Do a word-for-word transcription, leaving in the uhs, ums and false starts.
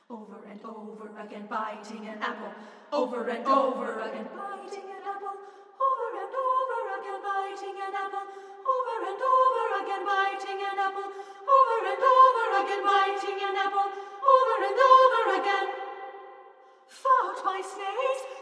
Over and over again biting an apple. Over and over again biting an apple. Over and over again biting an apple. Over and over again biting an apple. Over and over again biting an apple. Over and over again. Fought by snakes.